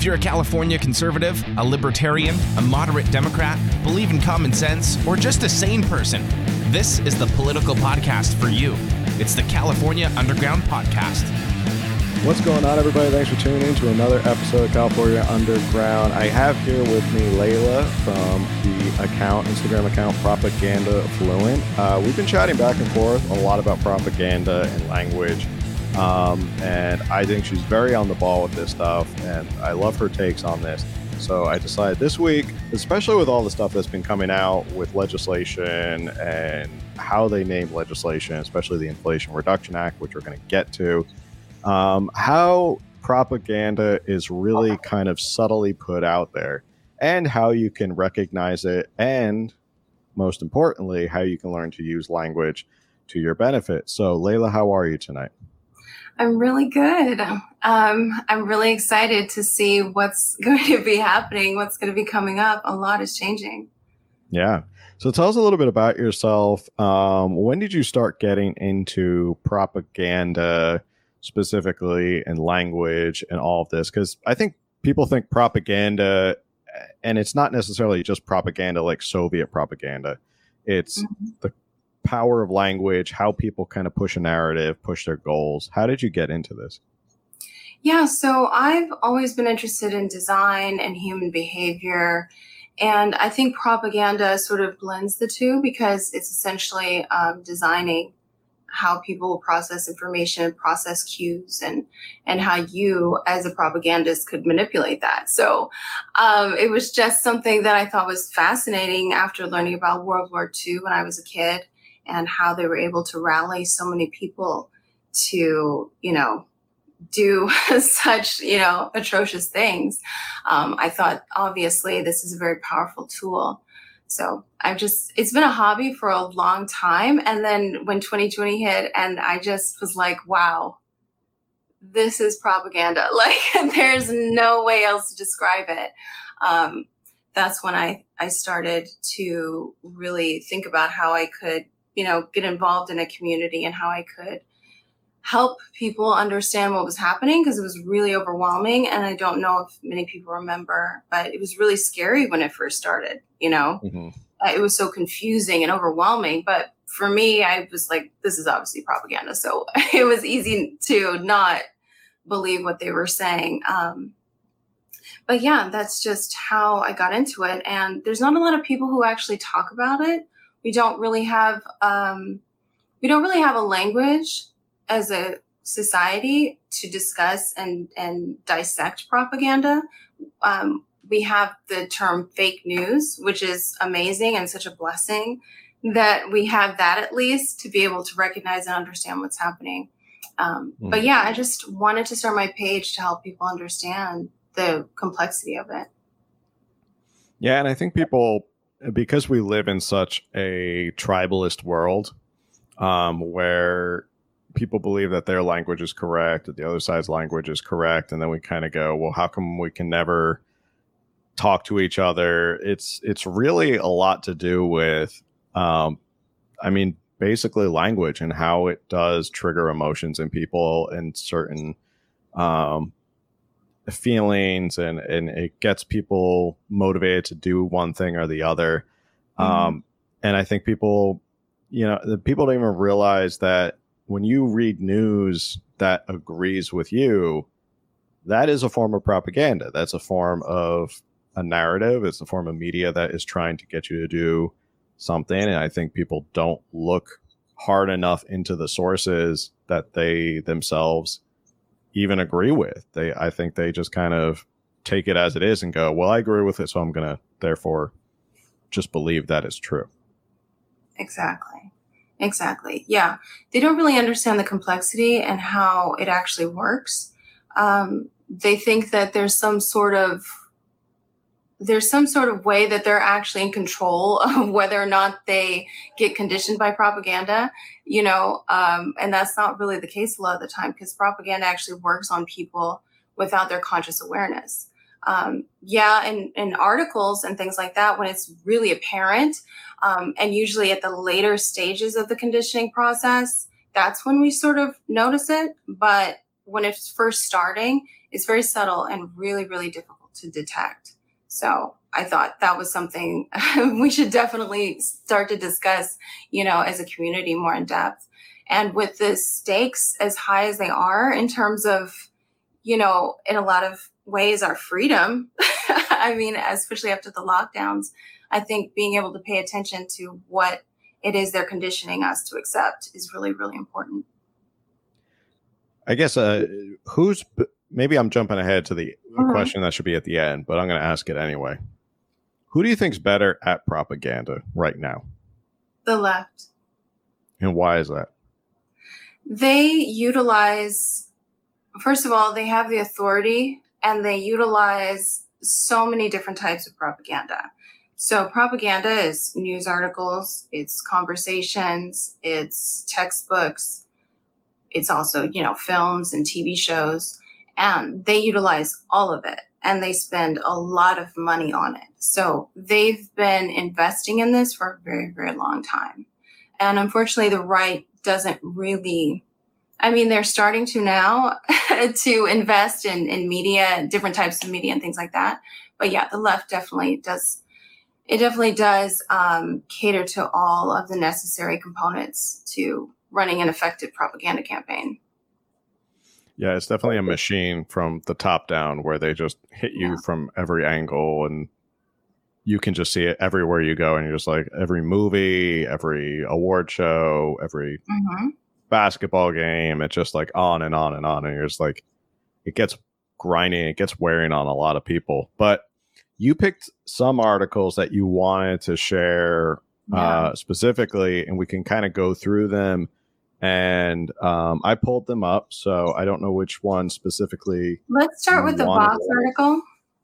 If you're a California conservative, a libertarian, a moderate Democrat, believe in common sense, or just a sane person, this is the political podcast for you. It's the California Underground Podcast. What's going on, everybody? Thanks for tuning in to another episode of California Underground. I have here with me Layla from the Instagram account Propaganda Fluent. We've been chatting back and forth a lot about propaganda and language, and I think she's very on the ball with this stuff, and I love her takes on this. So I decided this week, especially with all the stuff that's been coming out with legislation and how they name legislation, especially the Inflation Reduction Act, which we're going to get to, how propaganda is really kind of subtly put out there and how you can recognize it, and most importantly, how you can learn to use language to your benefit. So Layla, how are you tonight? I'm really good. I'm really excited to see what's going to be happening, what's going to be coming up. A lot is changing. Yeah. So tell us a little bit about yourself. When did you start getting into propaganda specifically, and language and all of this? Because I think people think propaganda, and it's not necessarily just propaganda like Soviet propaganda. It's the power of language, how people kind of push a narrative, push their goals. How did you get into this? Yeah, so I've always been interested in design and human behavior. And I think propaganda sort of blends the two because it's essentially designing how people process information, process cues, and how you as a propagandist could manipulate that. So it was just something that I thought was fascinating after learning about World War II when I was a kid and how they were able to rally so many people to, do such, atrocious things. I thought, obviously, this is a very powerful tool. So it's been a hobby for a long time. And then when 2020 hit, and I just was like, wow, this is propaganda. Like, there's no way else to describe it. That's when I started to really think about how I could, get involved in a community and how I could help people understand what was happening, because it was really overwhelming. And I don't know if many people remember, but it was really scary when it first started, It was so confusing and overwhelming. But for me, I was like, this is obviously propaganda. So it was easy to not believe what they were saying. But yeah, that's just how I got into it. And there's not a lot of people who actually talk about it. We don't really have a language as a society to discuss and dissect propaganda. We have the term fake news, which is amazing and such a blessing that we have that, at least, to be able to recognize and understand what's happening. But yeah, I just wanted to start my page to help people understand the complexity of it. Yeah, and I think people, because we live in such a tribalist world, where people believe that their language is correct, that the other side's language is correct, and then we kind of go, well, how come we can never talk to each other? It's really a lot to do with, basically language and how it does trigger emotions in people and certain feelings, and it gets people motivated to do one thing or the other. And I think people don't even realize that when you read news that agrees with you, that is a form of propaganda. That's a form of a narrative. It's a form of media that is trying to get you to do something. And I think people don't look hard enough into the sources that they themselves even agree with. I think they just kind of take it as it is and go, well, I agree with it, so I'm going to therefore just believe that it's true. Exactly. Yeah. They don't really understand the complexity and how it actually works. They think that there's some sort of way that they're actually in control of whether or not they get conditioned by propaganda, and that's not really the case a lot of the time, because propaganda actually works on people without their conscious awareness. In articles and things like that, when it's really apparent, and usually at the later stages of the conditioning process, that's when we sort of notice it. But when it's first starting, it's very subtle and really, really difficult to detect. So I thought that was something we should definitely start to discuss, as a community more in depth. And with the stakes as high as they are in terms of, in a lot of ways, our freedom, I mean, especially after the lockdowns, I think being able to pay attention to what it is they're conditioning us to accept is really, really important. I guess maybe I'm jumping ahead to the question that should be at the end, but I'm going to ask it anyway. Who do you think's better at propaganda right now? The left. And why is that? They utilize, first of all, they have the authority and they utilize so many different types of propaganda. So propaganda is news articles, it's conversations, it's textbooks, it's also, films and TV shows, and they utilize all of it and they spend a lot of money on it. So they've been investing in this for a very, very long time. And unfortunately, the right doesn't really, they're starting to now to invest in media, different types of media and things like that. But yeah, the left definitely does. It definitely does cater to all of the necessary components to running an effective propaganda campaign. Yeah, it's definitely a machine from the top down where they just hit you from every angle and you can just see it everywhere you go. And you're just like every movie, every award show, every basketball game. It's just like on and on and on. And you're just like, it gets grinding, it gets wearing on a lot of people. But you picked some articles that you wanted to share specifically, and we can kind of go through them. And I pulled them up, so I don't know which one specifically. Let's start with the Vox article.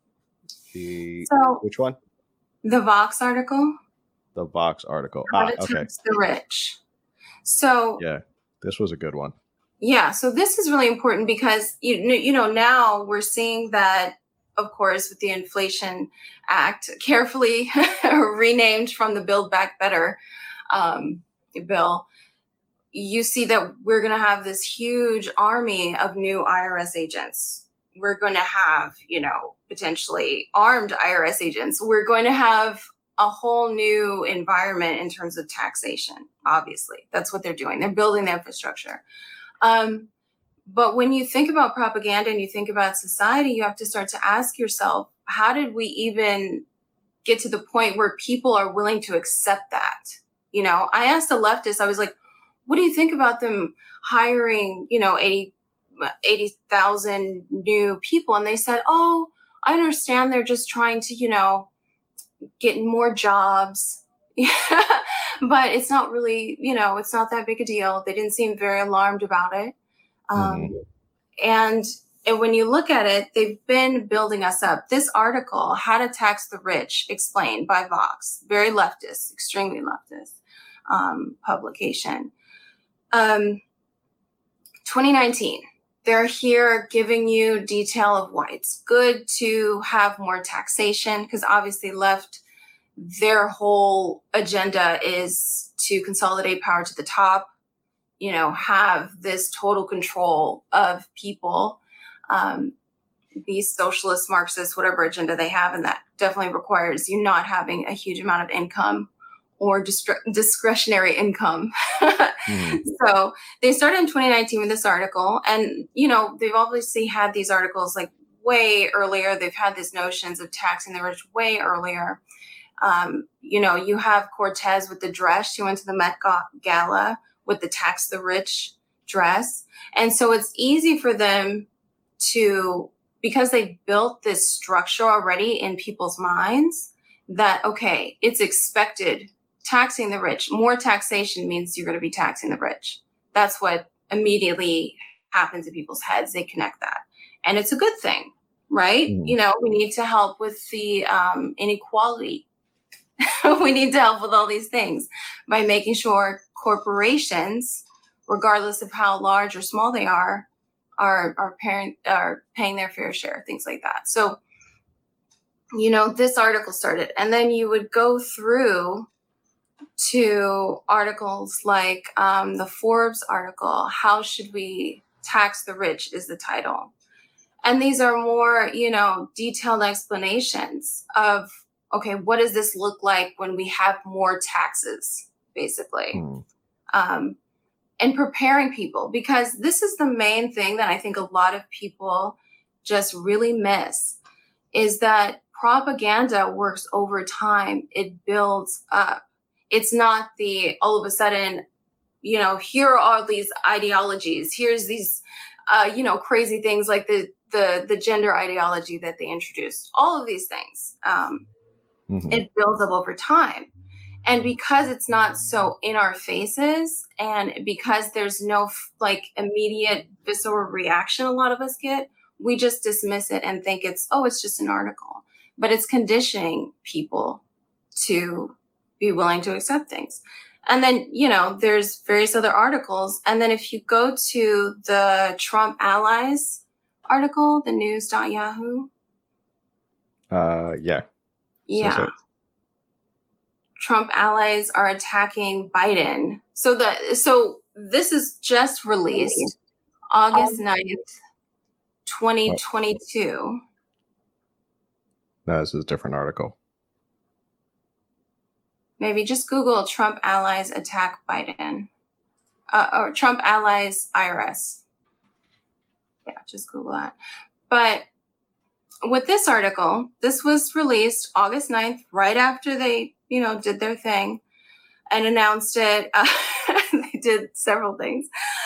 Which one? The Vox article. The Vox article. Okay. The rich. So yeah, this was a good one. Yeah, so this is really important because now we're seeing that, of course, with the Inflation Act, carefully renamed from the Build Back Better bill, you see that we're going to have this huge army of new IRS agents. We're going to have, potentially armed IRS agents. We're going to have a whole new environment in terms of taxation. Obviously, that's what they're doing. They're building the infrastructure. But when you think about propaganda and you think about society, you have to start to ask yourself, how did we even get to the point where people are willing to accept that? I asked a leftist, I was like, what do you think about them hiring, 80,000 new people? And they said, oh, I understand they're just trying to, get more jobs. But it's not really, it's not that big a deal. They didn't seem very alarmed about it. And when you look at it, they've been building us up. This article, How to Tax the Rich, Explained by Vox, very leftist, extremely leftist publication. 2019, they're here giving you detail of why it's good to have more taxation, because obviously their whole agenda is to consolidate power to the top, have this total control of people, these socialist, Marxists, whatever agenda they have. And that definitely requires you not having a huge amount of income or discretionary income. So they started in 2019 with this article. And, they've obviously had these articles like way earlier. They've had these notions of taxing the rich way earlier. You have Cortez with the dress. She went to the Met Gala with the Tax the Rich dress. And so it's easy for them to, because they built this structure already in people's minds that, okay, it's expected. Taxing the rich, more taxation means you're going to be taxing the rich. That's what immediately happens in people's heads. They connect that. And it's a good thing, right? We need to help with the inequality. We need to help with all these things by making sure corporations, regardless of how large or small they are paying their fair share, things like that. So, this article started, and then you would go through to articles like the Forbes article, how should we Tax the Rich is the title. And these are more, detailed explanations of, okay, what does this look like when we have more taxes, basically? And preparing people, because this is the main thing that I think a lot of people just really miss, is that propaganda works over time. It builds up. It's not the all of a sudden, here are all these ideologies. Here's these, crazy things like the gender ideology that they introduced. All of these things. It builds up over time. And because it's not so in our faces, and because there's no immediate visceral reaction a lot of us get, we just dismiss it and think it's just an article. But it's conditioning people to be willing to accept things. And then, there's various other articles. And then if you go to the Trump allies article, the news.yahoo. Yeah. Yeah. Trump allies are attacking Biden. So this is just released August 9th, 2022. No, this is a different article. Maybe just Google Trump allies attack Biden. Or Trump allies IRS. Yeah, just Google that. But with this article, this was released August 9th, right after they did their thing and announced it. They did several things.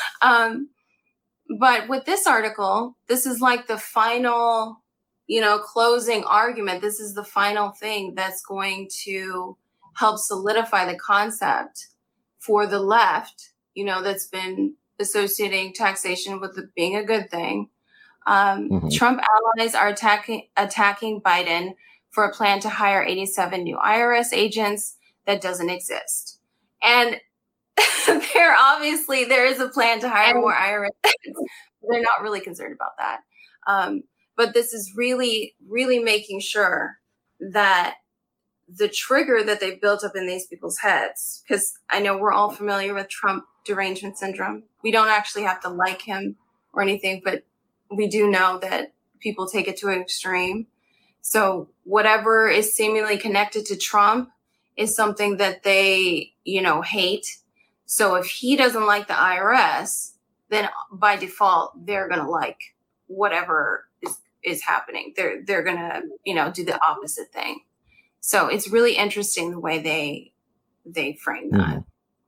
But with this article, this is like the final, closing argument. This is the final thing that's going to help solidify the concept for the left, that's been associating taxation with it being a good thing. Trump allies are attacking Biden for a plan to hire 87 new IRS agents that doesn't exist. And there is a plan to hire more IRS agents. They're not really concerned about that. But this is really, really making sure that the trigger that they've built up in these people's heads, because I know we're all familiar with Trump derangement syndrome. We don't actually have to like him or anything, but we do know that people take it to an extreme. So whatever is seemingly connected to Trump is something that they, hate. So if he doesn't like the IRS, then by default, they're going to like whatever is happening. They're going to, do the opposite thing. So it's really interesting the way they frame that.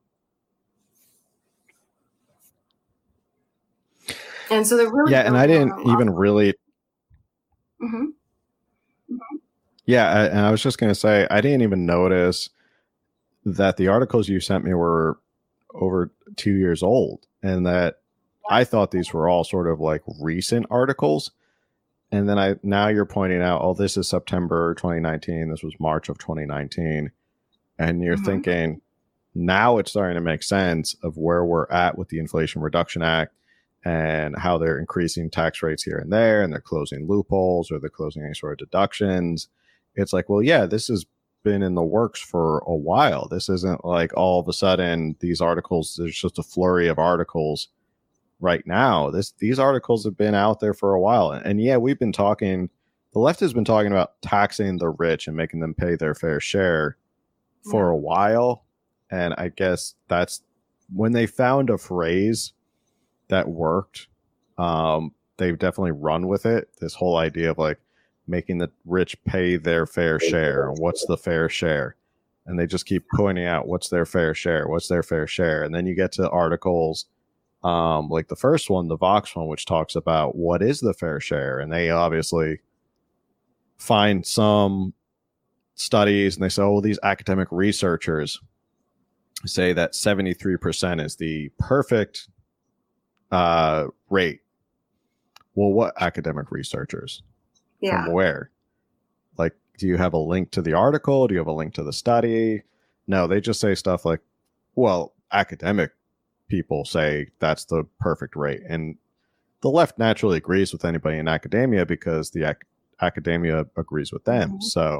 And so they're really and I didn't even really. Yeah, and I was just going to say I didn't even notice that the articles you sent me were over 2 years old, and that I thought these were all sort of like recent articles. And then now you're pointing out, this is September 2019. This was March of 2019. And you're thinking, now it's starting to make sense of where we're at with the Inflation Reduction Act and how they're increasing tax rates here and there, and they're closing loopholes or they're closing any sort of deductions. It's like, well, yeah, this has been in the works for a while. This isn't like all of a sudden these articles, there's just a flurry of articles right now. These articles have been out there for a while. And yeah, we've been talking, the left has been talking about taxing the rich and making them pay their fair share for a while. And I guess that's when they found a phrase that worked. They've definitely run with it. This whole idea of like making the rich pay their fair share. And what's the fair share? And they just keep pointing out what's their fair share, what's their fair share. And then you get to articles like the first one, the Vox one, which talks about what is the fair share. And they obviously find some studies and they say, these academic researchers say that 73% is the perfect rate. Well, what academic researchers? Yeah. From where? Like, do you have a link to the article? Do you have a link to the study? No, they just say stuff like, well, academic people say that's the perfect rate. And the left naturally agrees with anybody in academia because the academia agrees with them. So,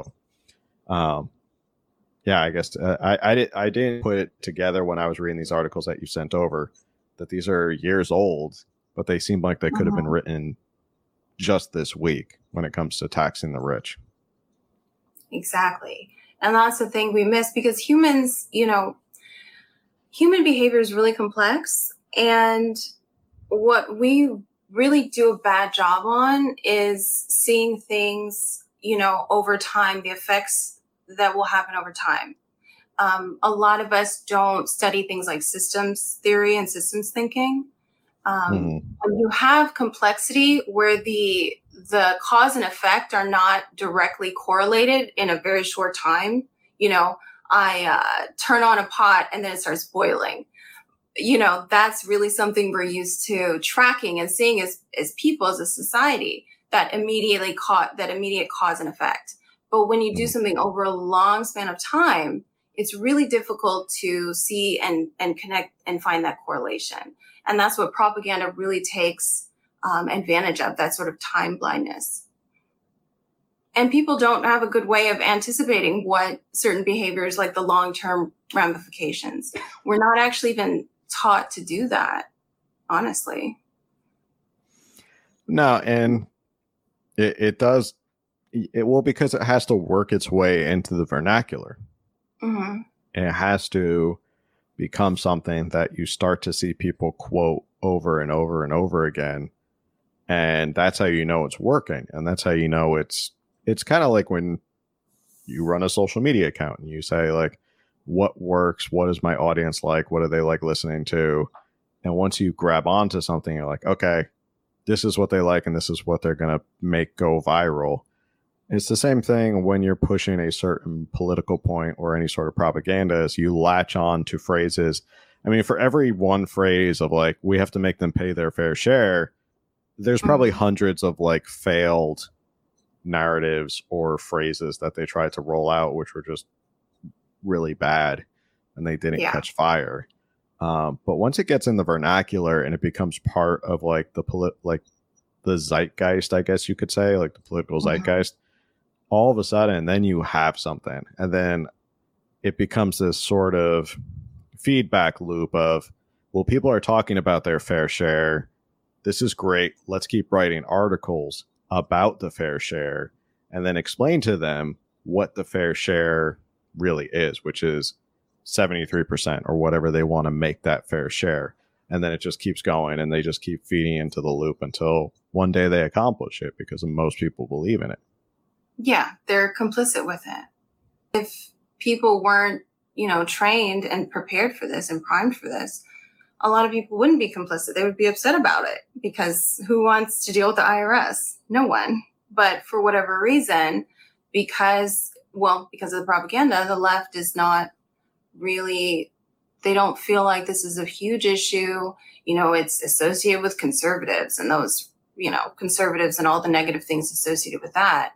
yeah, I guess I didn't put it together when I was reading these articles that you sent over that these are years old, but they seem like they could have been Mhm. written just this week when it comes to taxing the rich. Exactly. And that's the thing we miss because humans, human behavior is really complex. And what we really do a bad job on is seeing things, over time, the effects that will happen over time. A lot of us don't study things like systems theory and systems thinking. Hmm. When you have complexity where the cause and effect are not directly correlated in a very short time, I turn on a pot and then it starts boiling. That's really something we're used to tracking and seeing as people, as a society, that immediate cause and effect. But when you do something over a long span of time, it's really difficult to see and connect and find that correlation. And that's what propaganda really takes advantage of, that sort of time blindness. And people don't have a good way of anticipating what certain behaviors, like the long-term ramifications. We're not actually even taught to do that, honestly. No, and it does. Because it has to work its way into the vernacular. Mm-hmm. And it has to become something that you start to see people quote over and over and over again. And that's how you know it's working. And that's how you know it's kind of like when you run a social media account and you say, like, what works? What is my audience like? What do they like listening to? And once you grab onto something, you're like, okay, this is what they like and this is what they're going to make go viral. It's the same thing when you're pushing a certain political point or any sort of propaganda, is you latch on to phrases. I mean, for every one phrase of like, we have to make them pay their fair share, there's probably hundreds of like failed narratives or phrases that they tried to roll out, which were just really bad and they didn't catch fire. But once it gets in the vernacular and it becomes part of like the zeitgeist, I guess you could say, like the political zeitgeist, all of a sudden, then you have something. And then it becomes this sort of feedback loop of, well, people are talking about their fair share. This is great. Let's keep writing articles about the fair share and then explain to them what the fair share really is, which is 73% or whatever they want to make that fair share. And then it just keeps going and they just keep feeding into the loop until one day they accomplish it because most people believe in it. Yeah, they're complicit with it. If people weren't, trained and prepared for this and primed for this, a lot of people wouldn't be complicit. They would be upset about it because who wants to deal with the IRS? No one. But for whatever reason, because of the propaganda, the left is not really, they don't feel like this is a huge issue. It's associated with conservatives and those, conservatives and all the negative things associated with that.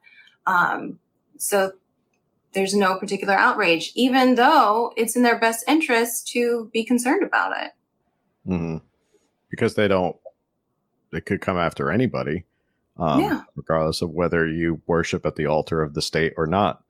So there's no particular outrage, even though it's in their best interest to be concerned about it. Mm-hmm. Because they could come after anybody, regardless of whether you worship at the altar of the state or not.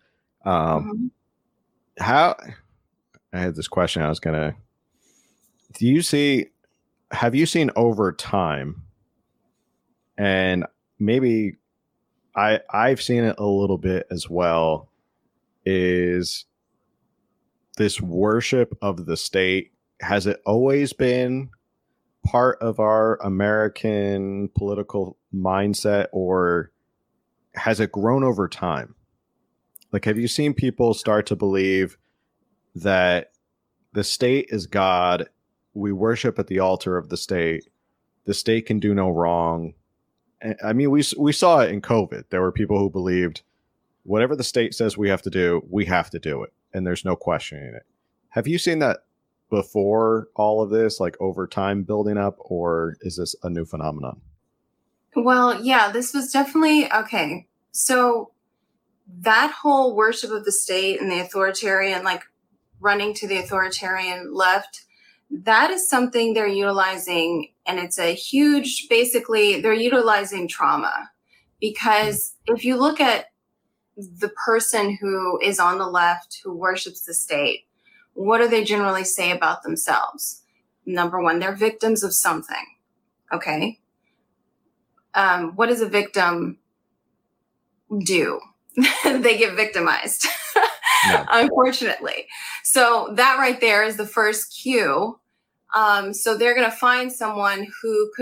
How, I had this question I was going to, have you seen over time, and maybe I've seen it a little bit as well, is this worship of the state, has it always been part of our American political mindset, or has it grown over time? Like, have you seen people start to believe that the state is God, we worship at the altar of the state can do no wrong? I mean, we saw it in COVID. There were people who believed whatever the state says we have to do it. And there's no questioning it. Have you seen that before all of this, like over time building up, or is this a new phenomenon? Well, yeah, this was definitely, okay. So that whole worship of the state and the authoritarian, like running to the authoritarian left, that is something they're utilizing. And it's a huge, basically, they're utilizing trauma. Because if you look at the person who is on the left, who worships the state, what do they generally say about themselves? Number one, they're victims of something. Okay. what does a victim do? They get victimized, No. unfortunately. So that right there is the first cue. So they're going to find someone who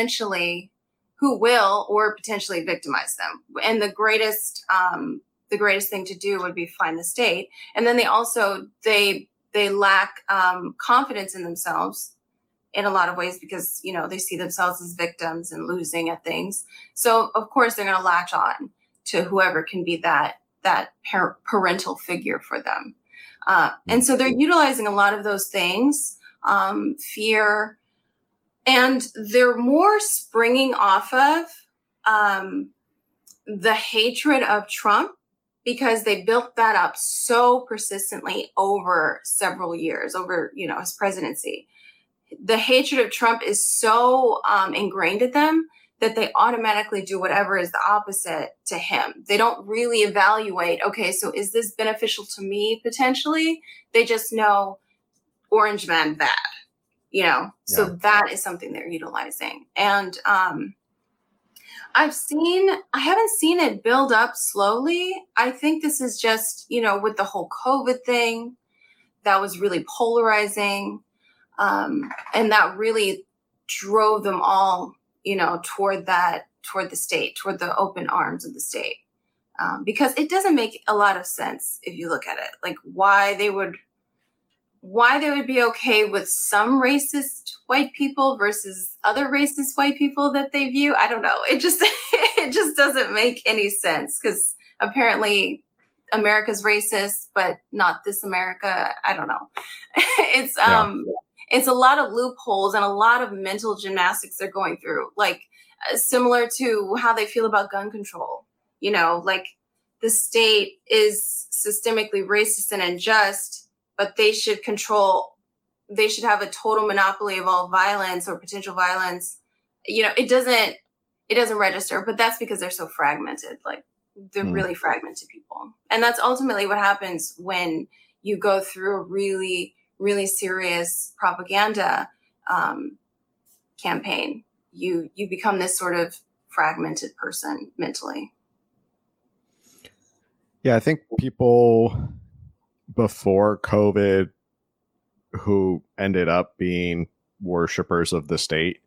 will or potentially victimize them. And the greatest thing to do would be find the state. And then they lack confidence in themselves in a lot of ways because, they see themselves as victims and losing at things. So of course they're going to latch on to whoever can be that parental figure for them. And so they're utilizing a lot of those things, fear, and they're more springing off of the hatred of Trump because they built that up so persistently over several years, over, his presidency. The hatred of Trump is so ingrained in them that they automatically do whatever is the opposite to him. They don't really evaluate, okay, so is this beneficial to me potentially? They just know orange man bad, So that is something they're utilizing. And I haven't seen it build up slowly. I think this is just, with the whole COVID thing, that was really polarizing. And that really drove them all, toward the state, toward the open arms of the state. Because it doesn't make a lot of sense if you look at it, like why they would be okay with some racist white people versus other racist white people that they view. I don't know. It just doesn't make any sense because apparently America's racist, but not this America. I don't know. It's a lot of loopholes and a lot of mental gymnastics they're going through, like similar to how they feel about gun control. Like the state is systemically racist and unjust, but they should have a total monopoly of all violence or potential violence. It doesn't register, but that's because they're so fragmented. Like they're really fragmented people. And that's ultimately what happens when you go through a really, really serious propaganda campaign. You become this sort of fragmented person mentally. Yeah, I think people before COVID who ended up being worshipers of the state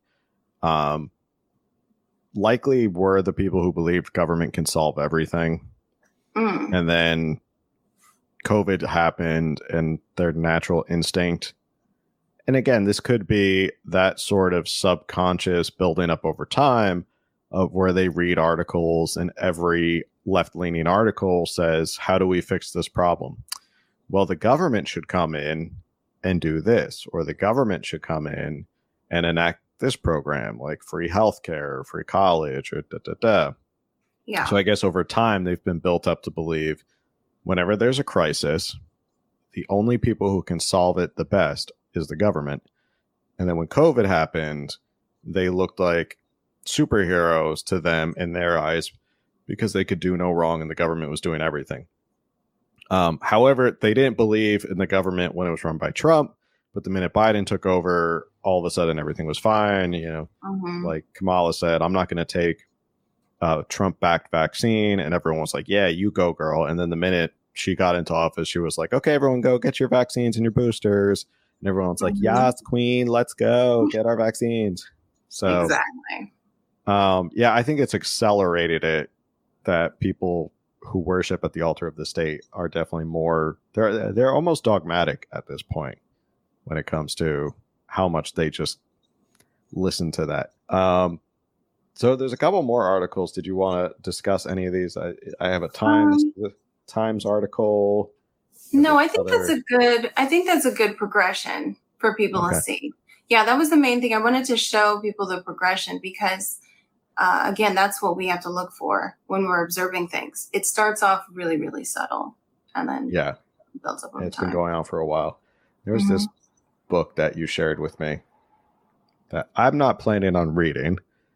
likely were the people who believed government can solve everything. And then COVID happened and their natural instinct. And again, this could be that sort of subconscious building up over time of where they read articles and every left-leaning article says, how do we fix this problem? Well, the government should come in and do this, or the government should come in and enact this program like free healthcare, free college, or Yeah. So I guess over time, they've been built up to believe whenever there's a crisis, the only people who can solve it the best is the government. And then when COVID happened, they looked like superheroes to them in their eyes because they could do no wrong and the government was doing everything. However, they didn't believe in the government when it was run by Trump, but the minute Biden took over, all of a sudden everything was fine. Like Kamala said, I'm not going to take Trump-backed vaccine, and everyone was like, yeah, you go, girl. And then the minute she got into office, she was like, okay, everyone go get your vaccines and your boosters. And everyone's like, yes, queen, let's go get our vaccines. So exactly. I think it's accelerated it that people who worship at the altar of the state are definitely more, they're almost dogmatic at this point when it comes to how much they just listen to that. So there's a couple more articles. Did you want to discuss any of these? I have a Times article. No, I think that's a good progression for people to see. Yeah, that was the main thing. I wanted to show people the progression because again, that's what we have to look for when we're observing things. It starts off really, really subtle and then builds up over time. It's been going on for a while. There's this book that you shared with me that I'm not planning on reading.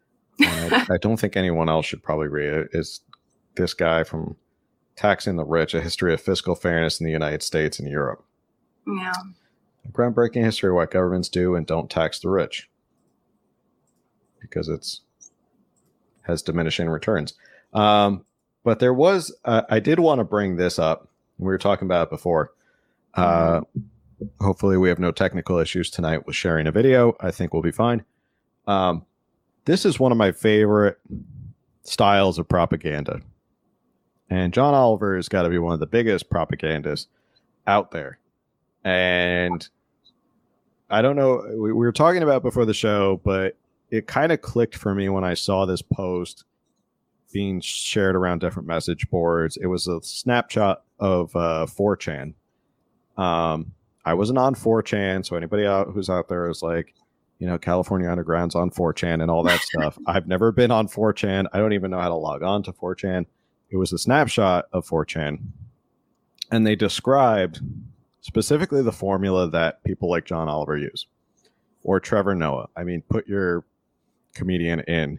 I don't think anyone else should probably read it. It's this guy from Taxing the Rich, A History of Fiscal Fairness in the United States and Europe. Yeah. A groundbreaking history of what governments do and don't tax the rich. Because it's has diminishing returns. But there was, I did want to bring this up. We were talking about it before. Hopefully we have no technical issues tonight with sharing a video. I think we'll be fine. This is one of my favorite styles of propaganda. And John Oliver has got to be one of the biggest propagandists out there. And I don't know, we were talking about it before the show, but it kind of clicked for me when I saw this post being shared around different message boards. It was a snapshot of 4chan. I wasn't on 4chan, so anybody who's out there is like, you know, California Underground's on 4chan and all that stuff. I've never been on 4chan. I don't even know how to log on to 4chan. It was a snapshot of 4chan. And they described specifically the formula that people like John Oliver use, or Trevor Noah. I mean, put your comedian in.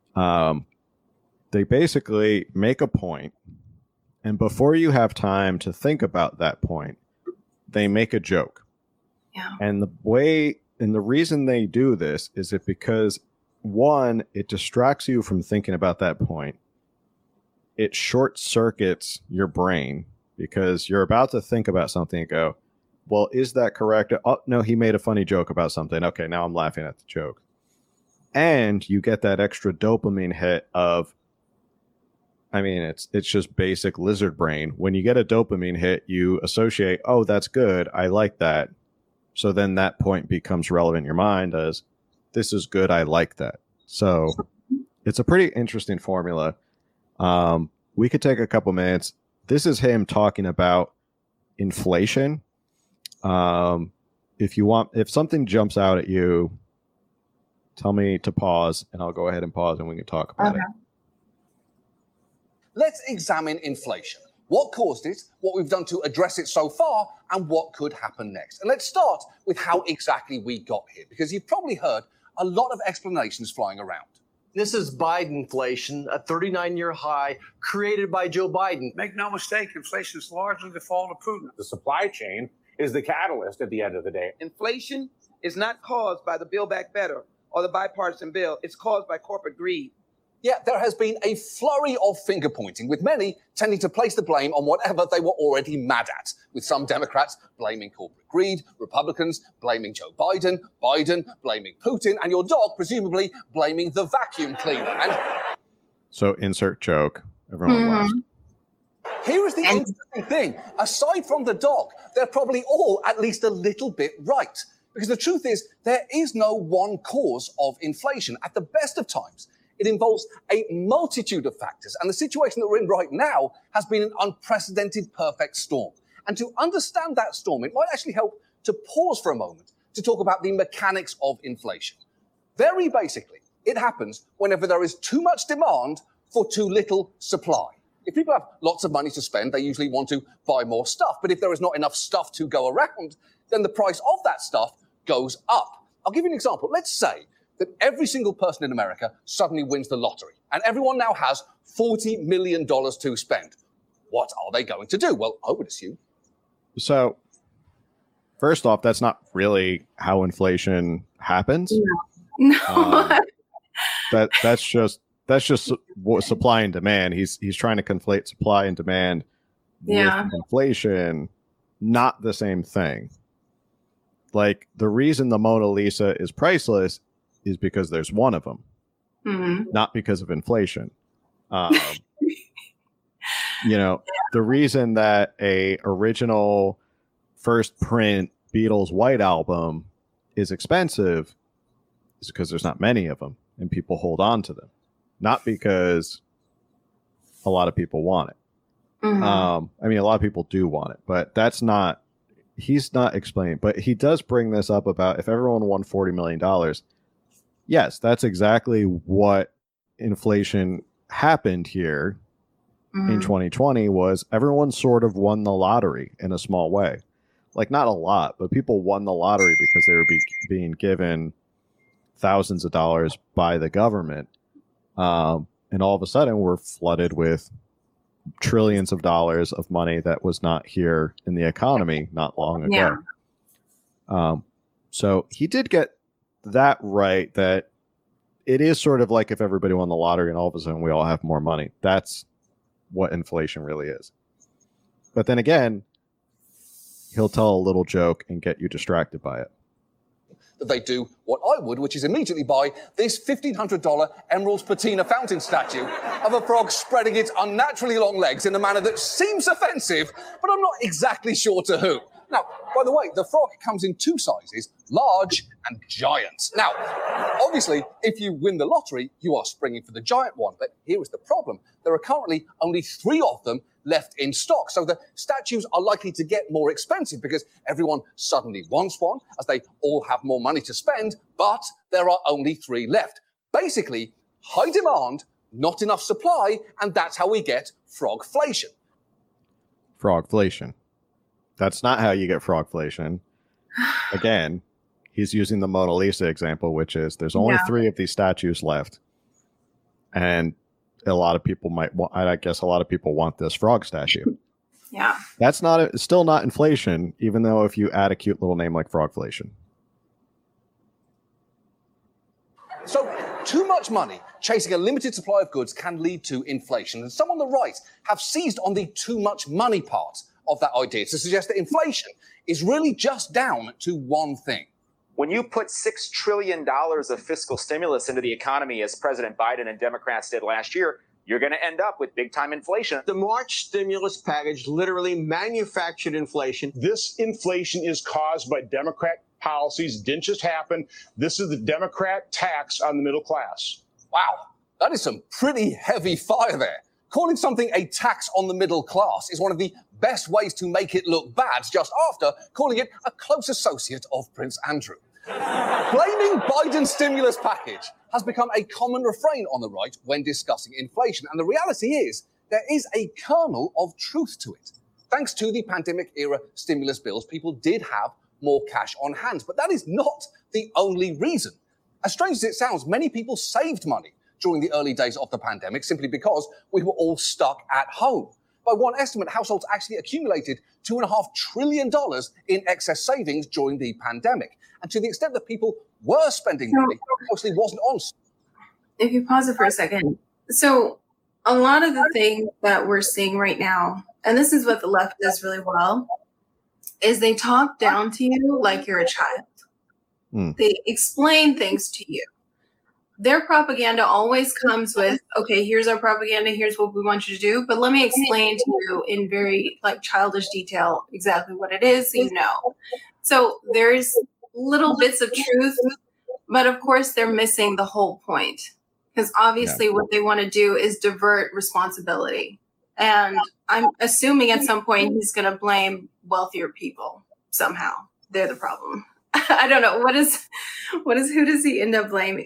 They basically make a point, and before you have time to think about that point, they make a joke. Yeah. And the reason they do this is because, one, it distracts you from thinking about that point. It short circuits your brain because you're about to think about something and go, well, is that correct? Oh, no, he made a funny joke about something. Okay, now I'm laughing at the joke. And you get that extra dopamine hit of, I mean, it's just basic lizard brain. When you get a dopamine hit, you associate, oh, that's good. I like that. So then that point becomes relevant in your mind as, this is good. I like that. So it's a pretty interesting formula. We could take a couple minutes. This is him talking about inflation. If something jumps out at you, tell me to pause, and I'll go ahead and pause, and we can talk about it. Let's examine inflation. What caused it, what we've done to address it so far, and what could happen next. And let's start with how exactly we got here, because you've probably heard a lot of explanations flying around. This is Bidenflation, a 39-year high created by Joe Biden. Make no mistake, inflation is largely the fault of Putin. The supply chain is the catalyst at the end of the day. Inflation is not caused by the Build Back Better or the bipartisan bill. It's caused by corporate greed. Yeah, there has been a flurry of finger pointing, with many tending to place the blame on whatever they were already mad at, with some Democrats blaming corporate greed, Republicans blaming Joe Biden, Biden blaming Putin, and your dog presumably blaming the vacuum cleaner. And so insert joke. Everyone laughs. Here is the interesting thing. Aside from the dog, they're probably all at least a little bit right. Because the truth is, there is no one cause of inflation. At the best of times, it involves a multitude of factors, and the situation that we're in right now has been an unprecedented perfect storm. And to understand that storm, it might actually help to pause for a moment to talk about the mechanics of inflation. Very basically, it happens whenever there is too much demand for too little supply. If people have lots of money to spend, they usually want to buy more stuff. But if there is not enough stuff to go around, then the price of that stuff goes up. I'll give you an example. Let's say that every single person in America suddenly wins the lottery, and everyone now has $40 million to spend. What are they going to do? Well, I would assume. So, first off, that's not really how inflation happens. No. That's just supply and demand. He's trying to conflate supply and demand with inflation. Not the same thing. Like, the reason the Mona Lisa is priceless is because there's one of them, not because of inflation. You know, the reason that a original first print Beatles White Album is expensive is because there's not many of them and people hold on to them, not because a lot of people want it. I mean, a lot of people do want it, but he's not explaining, but he does bring this up about if everyone won $40 million. Yes, that's exactly what inflation happened here in 2020 was everyone sort of won the lottery in a small way. Like, not a lot, but people won the lottery because they were being given thousands of dollars by the government. And all of a sudden we're flooded with trillions of dollars of money that was not here in the economy not long ago. So he did get that right, that it is sort of like if everybody won the lottery and all of a sudden we all have more money. That's what inflation really is. But then again, he'll tell a little joke and get you distracted by it. That they do what I would, which is immediately buy this $1,500 emerald patina fountain statue of a frog spreading its unnaturally long legs in a manner that seems offensive, but I'm not exactly sure to who. Now, by the way, the frog comes in 2 sizes, large and giant. Now, obviously, if you win the lottery, you are springing for the giant one. But here is the problem. There are currently only 3 of them left in stock. So the statues are likely to get more expensive because everyone suddenly wants one, as they all have more money to spend, but there are only 3 left. Basically, high demand, not enough supply, and that's how we get frogflation. Frogflation. That's not how you get frogflation. Again, he's using the Mona Lisa example, which is there's only 3 of these statues left. And a lot of people I guess a lot of people want this frog statue. Yeah. That's it's still not inflation, even though if you add a cute little name like frogflation. So, too much money chasing a limited supply of goods can lead to inflation. And some on the right have seized on the too much money part of that idea to suggest that inflation is really just down to one thing. When you put $6 trillion of fiscal stimulus into the economy, as President Biden and Democrats did last year, you're going to end up with big-time inflation. The March stimulus package literally manufactured inflation. This inflation is caused by Democrat policies. Didn't just happen. This is the Democrat tax on the middle class. Wow, that is some pretty heavy fire there. Calling something a tax on the middle class is one of the best ways to make it look bad, just after calling it a close associate of Prince Andrew. Blaming Biden's stimulus package has become a common refrain on the right when discussing inflation. And the reality is, there is a kernel of truth to it. Thanks to the pandemic-era stimulus bills, people did have more cash on hand. But that is not the only reason. As strange as it sounds, many people saved money during the early days of the pandemic simply because we were all stuck at home. By one estimate, households actually accumulated $2.5 trillion in excess savings during the pandemic. And to the extent that people were spending money, it mostly wasn't on. If you pause it for a second. So a lot of the things that we're seeing right now, and this is what the left does really well, is they talk down to you like you're a child. They explain things to you. Their propaganda always comes with, okay, here's our propaganda, here's what we want you to do, but let me explain to you in very childish detail exactly what it is, So there's little bits of truth, but of course they're missing the whole point, because obviously what they want to do is divert responsibility. And I'm assuming at some point he's going to blame wealthier people somehow. They're the problem. I don't know. Who does he end up blaming?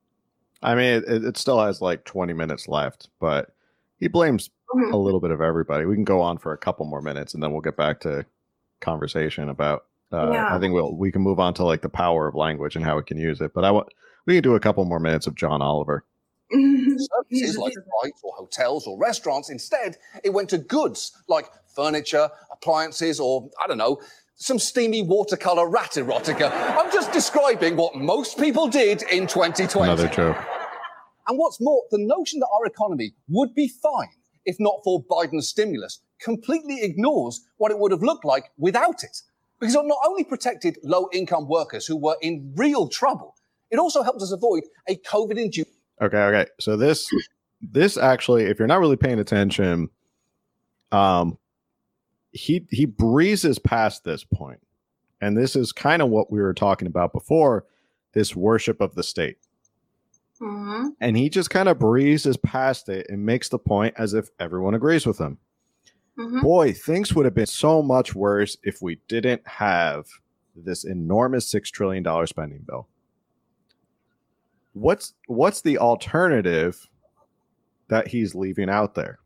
I mean, it still has 20 minutes left, but he blames a little bit of everybody. We can go on for a couple more minutes and then we'll get back to conversation about, I think we can move on to the power of language and how we can use it. But we can do a couple more minutes of John Oliver. Services like flights or hotels or restaurants. Instead, it went to goods like furniture, appliances, or, I don't know, some steamy watercolor rat erotica. I'm just describing what most people did in 2020. Another joke. And what's more, the notion that our economy would be fine if not for Biden's stimulus completely ignores what it would have looked like without it. Because it not only protected low-income workers who were in real trouble, it also helped us avoid a COVID-induced... Okay. So this actually, if you're not really paying attention, he breezes past this point. And this is kind of what we were talking about before, this worship of the state. Mm-hmm. And he just kind of breezes past it and makes the point as if everyone agrees with him. Mm-hmm. Boy, things would have been so much worse if we didn't have this enormous $6 trillion spending bill. What's the alternative that he's leaving out there?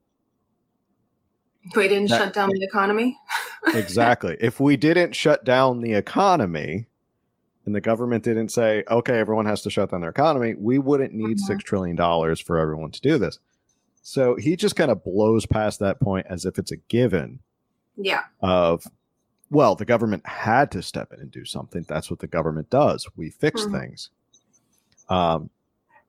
We didn't shut down the economy? Exactly. If we didn't shut down the economy and the government didn't say, okay, everyone has to shut down their economy, we wouldn't need $6 trillion for everyone to do this. So he just kind of blows past that point as if it's a given. Yeah. Well, the government had to step in and do something. That's what the government does. We fix things.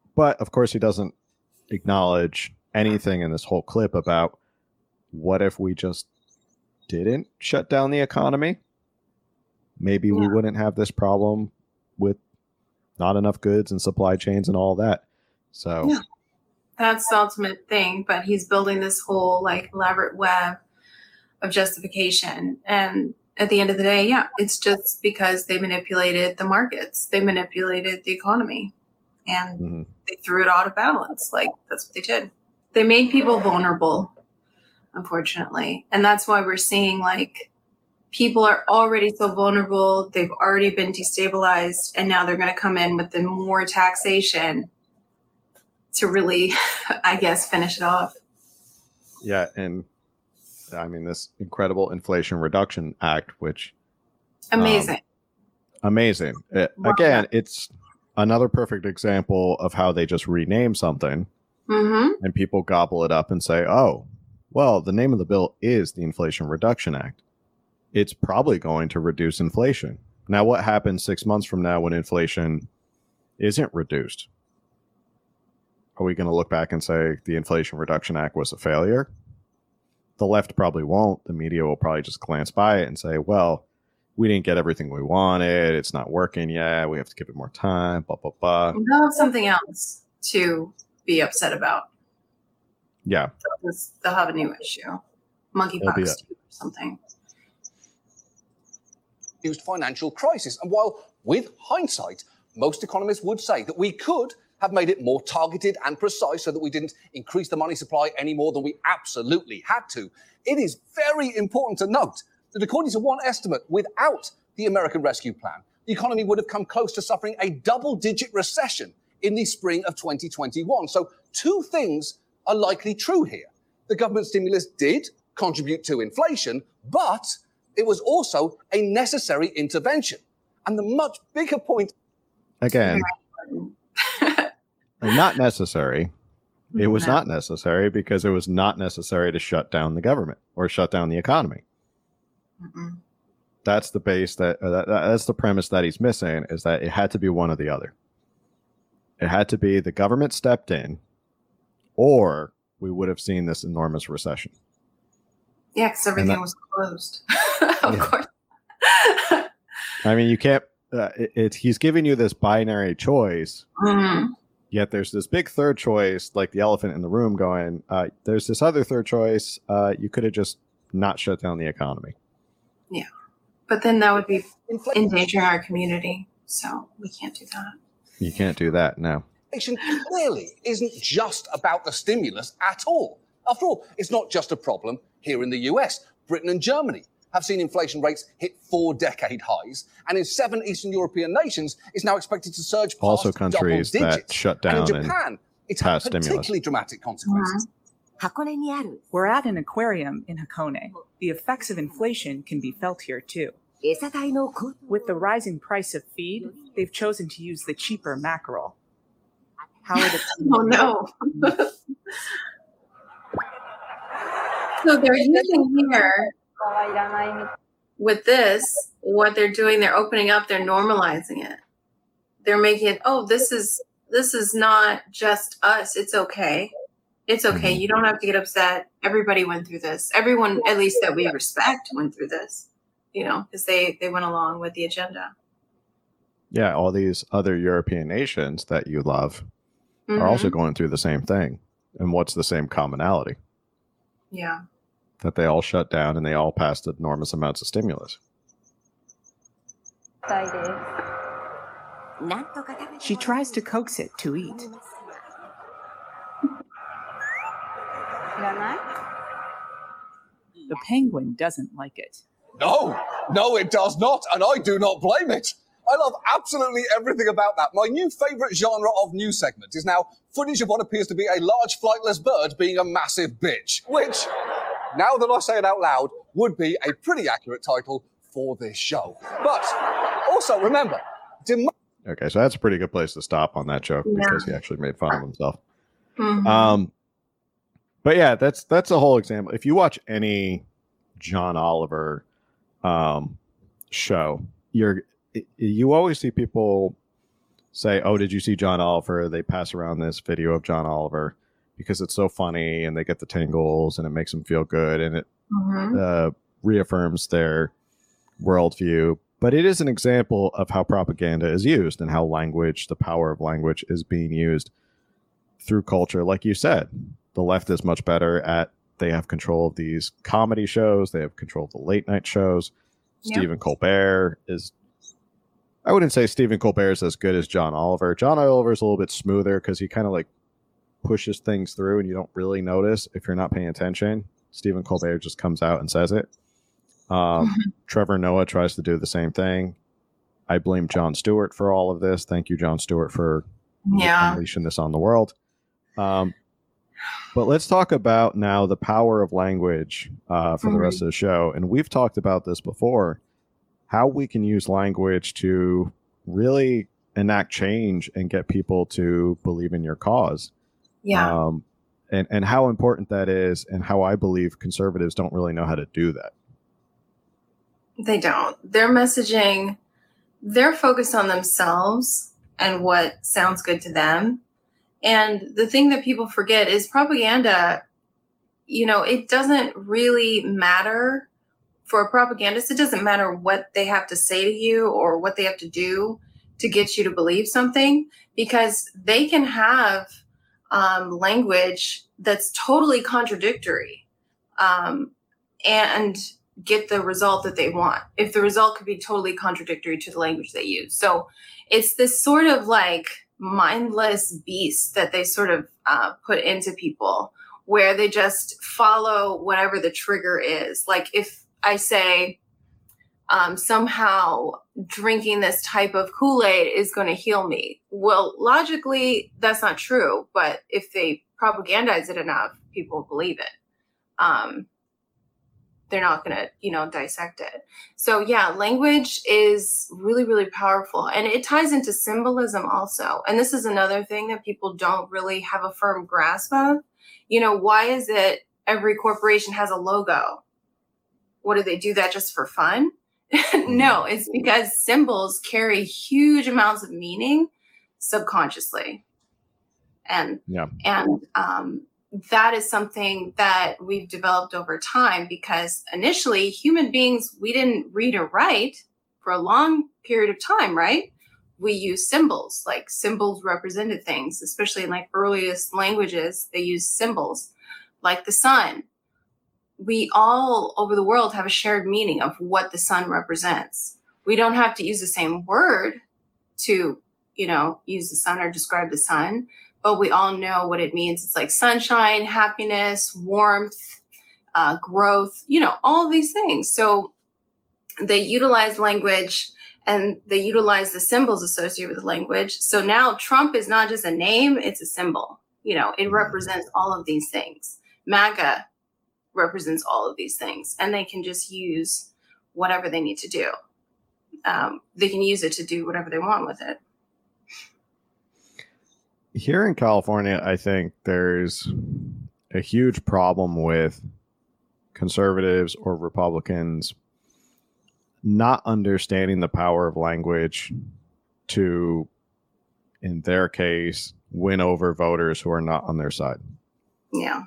But of course, he doesn't acknowledge anything in this whole clip about what if we just didn't shut down the economy? Maybe we wouldn't have this problem with not enough goods and supply chains and all that. So that's the ultimate thing. But he's building this whole like elaborate web of justification. And at the end of the day, it's just because they manipulated the markets. They manipulated the economy and they threw it out of balance. Like that's what they did. They made people vulnerable, unfortunately. And that's why we're seeing like people are already so vulnerable. They've already been destabilized. And now they're going to come in with the more taxation to really, I guess, finish it off. Yeah. And I mean, this incredible Inflation Reduction Act, which amazing. Again, it's another perfect example of how they just rename something and people gobble it up and say, oh, well, the name of the bill is the Inflation Reduction Act. It's probably going to reduce inflation. Now, what happens 6 months from now when inflation isn't reduced? Are we going to look back and say the Inflation Reduction Act was a failure? The left probably won't. The media will probably just glance by it and say, well, we didn't get everything we wanted. It's not working yet. We have to give it more time, blah, blah, blah. They'll have something else to be upset about. Yeah. They'll have a new issue. Monkeypox or something. Used financial crisis. And while with hindsight, most economists would say that we could have made it more targeted and precise so that we didn't increase the money supply any more than we absolutely had to, it is very important to note that according to one estimate, without the American Rescue Plan, the economy would have come close to suffering a double-digit recession in the spring of 2021. So two things are likely true here. The government stimulus did contribute to inflation, but it was also a necessary intervention. And the much bigger point... Again... not necessary. It was not necessary because it was not necessary to shut down the government or shut down the economy. That's the base that's the premise that he's missing, is that it had to be one or the other. It had to be the government stepped in, or we would have seen this enormous recession. Yeah, because everything was closed. Of course. I mean, you can't. He's giving you this binary choice. Yet there's this big third choice, like the elephant in the room going, there's this other third choice. You could have just not shut down the economy. Yeah. But then that would be endangering our community. So we can't do that. You can't do that, no. Inflation clearly isn't just about the stimulus at all. After all, it's not just a problem here in the US. Britain and Germany have seen inflation rates hit 4-decade highs, and in 7 Eastern European nations, it's now expected to surge past also countries double digits. That shut down and in Japan, it's had particularly dramatic consequences. We're at an aquarium in Hakone. The effects of inflation can be felt here too. With the rising price of feed, they've chosen to use the cheaper mackerel. How are the Oh no. So they're using here with this, what they're doing, they're opening up, they're normalizing it. They're making it, this is not just us. It's okay. It's okay. You don't have to get upset. Everybody went through this. Everyone, at least that we respect, went through this, because they went along with the agenda. Yeah, all these other European nations that you love are also going through the same thing. And what's the same commonality? Yeah. That they all shut down and they all passed enormous amounts of stimulus. She tries to coax it to eat. The penguin doesn't like it. No, it does not, and I do not blame it. I love absolutely everything about that. My new favourite genre of news segment is now footage of what appears to be a large flightless bird being a massive bitch, which, now that I say it out loud, would be a pretty accurate title for this show. But also remember, okay, so that's a pretty good place to stop on that joke because he actually made fun of himself. But yeah, that's a whole example. If you watch any John Oliver show, you always see people say, "Oh, did you see John Oliver?" They pass around this video of John Oliver because it's so funny, and they get the tingles, and it makes them feel good, and it reaffirms their worldview. But it is an example of how propaganda is used and how language, the power of language, is being used through culture. Like you said, the left is much better at, they have control of these comedy shows. They have control of the late night shows. Yep. Stephen Colbert is, I wouldn't say Stephen Colbert is as good as John Oliver. John Oliver is a little bit smoother because he kind of like pushes things through and you don't really notice if you're not paying attention. Stephen Colbert just comes out and says it. Trevor Noah tries to do the same thing. I blame Jon Stewart for all of this. Thank you, Jon Stewart, for unleashing this on the world. But let's talk about now the power of language for the rest of the show. And we've talked about this before, how we can use language to really enact change and get people to believe in your cause. Yeah. And how important that is, and how I believe conservatives don't really know how to do that. They don't. Their messaging, they're focused on themselves and what sounds good to them. And the thing that people forget is propaganda, you know, it doesn't really matter for a propagandist. It doesn't matter what they have to say to you or what they have to do to get you to believe something, because they can have language that's totally contradictory and get the result that they want, if the result could be totally contradictory to the language they use. So it's this sort of like mindless beast that they sort of put into people, where they just follow whatever the trigger is. Like if I say somehow drinking this type of Kool-Aid is going to heal me. Well, logically, that's not true. But if they propagandize it enough, people believe it. They're not going to, you know, dissect it. So yeah, language is really, really powerful. And it ties into symbolism also. And this is another thing that people don't really have a firm grasp of. You know, why is it every corporation has a logo? What, do they do that just for fun? No, it's because symbols carry huge amounts of meaning subconsciously. And that is something that we've developed over time, because initially human beings, we didn't read or write for a long period of time, right? We used symbols, like symbols represented things, especially in like earliest languages, they use symbols like the sun. We all over the world have a shared meaning of what the sun represents. We don't have to use the same word to, you know, use the sun or describe the sun, but we all know what it means. It's like sunshine, happiness, warmth, growth, you know, all these things. So they utilize language and they utilize the symbols associated with language. So now Trump is not just a name, it's a symbol. You know, it represents all of these things. MAGA represents all of these things, and they can just use whatever they need to do. They can use it to do whatever they want with it. Here in California, I think there's a huge problem with conservatives or Republicans not understanding the power of language to, in their case, win over voters who are not on their side. Yeah.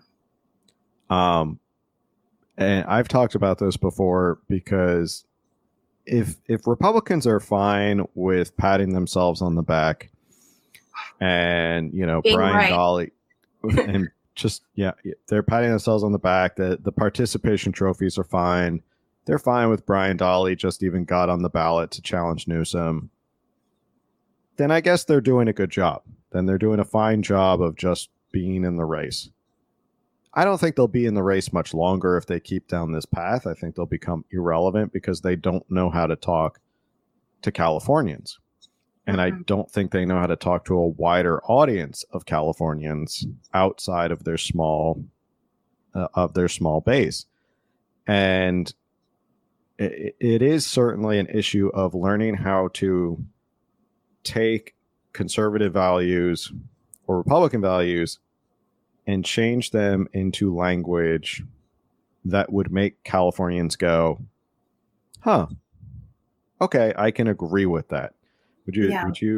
And I've talked about this before, because if Republicans are fine with patting themselves on the back and, you know, being Brian Dahle and just, they're patting themselves on the back, that the participation trophies are fine. They're fine with Brian Dahle just even got on the ballot to challenge Newsom. Then I guess they're doing a good job. Then they're doing a fine job of just being in the race. I don't think they'll be in the race much longer if they keep down this path. I think they'll become irrelevant because they don't know how to talk to Californians. And I don't think they know how to talk to a wider audience of Californians outside of their small base. And it is certainly an issue of learning how to take conservative values or Republican values and change them into language that would make Californians go, huh, okay, I can agree with that. Would you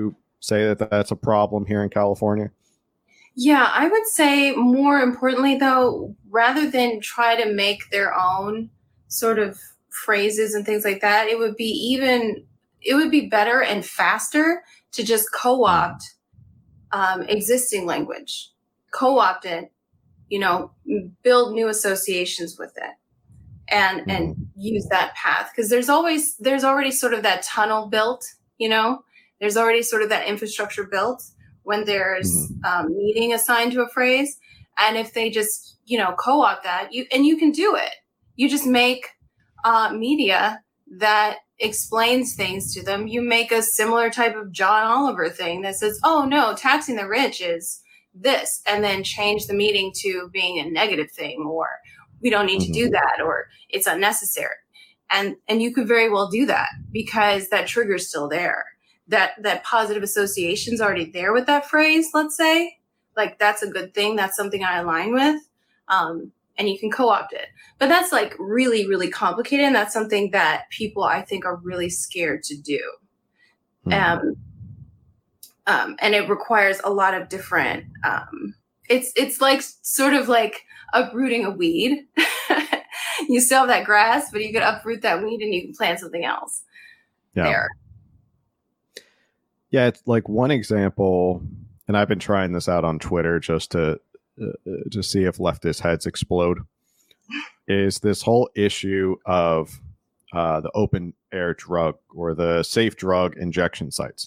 say that that's a problem here in California? Yeah, I would say more importantly, though, rather than try to make their own sort of phrases and things like that, it would be better and faster to just co-opt existing language, co-opt it, build new associations with it, and use that path, because there's already sort of that tunnel built, there's already sort of that infrastructure built when there's meaning assigned to a phrase. And if they just, co-opt that, you can do it. You just make media that explains things to them. You make a similar type of John Oliver thing that says, oh no, taxing the rich is this, and then change the meaning to being a negative thing, or we don't need to do that, or it's unnecessary. And you could very well do that because that trigger's still there. That positive association's already there with that phrase, let's say. Like, that's a good thing. That's something I align with. And you can co-opt it. But that's like really, really complicated. And that's something that people, I think, are really scared to do. And it requires a lot of different, it's like sort of like uprooting a weed. You still have that grass, but you can uproot that weed and you can plant something else there. Yeah, it's like one example, and I've been trying this out on Twitter just to see if leftist heads explode, is this whole issue of the open air drug or the safe drug injection sites.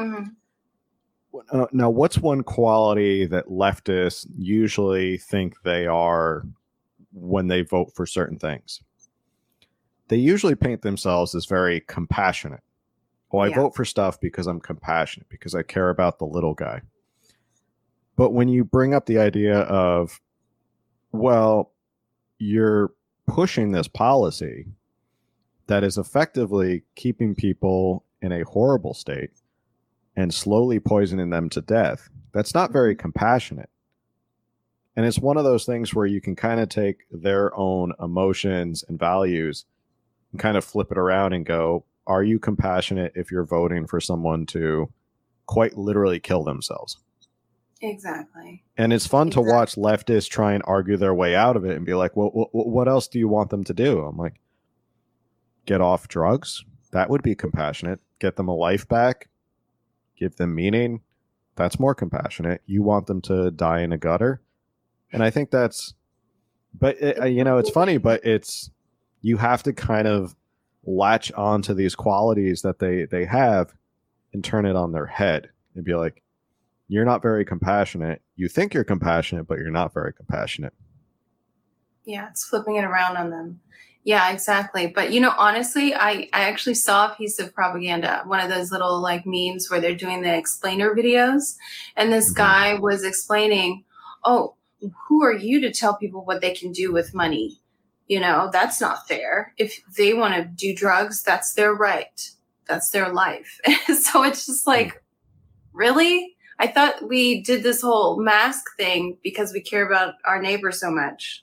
Now, what's one quality that leftists usually think they are when they vote for certain things? They usually paint themselves as very compassionate. I vote for stuff because I'm compassionate, because I care about the little guy. But when you bring up the idea of, well, you're pushing this policy that is effectively keeping people in a horrible state and slowly poisoning them to death, that's not very compassionate. And it's one of those things where you can kind of take their own emotions and values and kind of flip it around and go, are you compassionate if you're voting for someone to quite literally kill themselves? Exactly. And it's fun to watch leftists try and argue their way out of it and be like, well, what else do you want them to do? I'm like, get off drugs. That would be compassionate. Get them a life back. Give them meaning. That's more compassionate. You want them to die in a gutter. And I think that's, but it's funny, but you have to kind of latch on to these qualities that they have and turn it on their head and be like, you're not very compassionate. You think you're compassionate, but you're not very compassionate. Yeah, it's flipping it around on them. Yeah, exactly. But, honestly, I actually saw a piece of propaganda, one of those little like memes where they're doing the explainer videos. And this guy was explaining, oh, who are you to tell people what they can do with money? That's not fair. If they want to do drugs, that's their right. That's their life. So it's just like, really? I thought we did this whole mask thing because we care about our neighbor so much.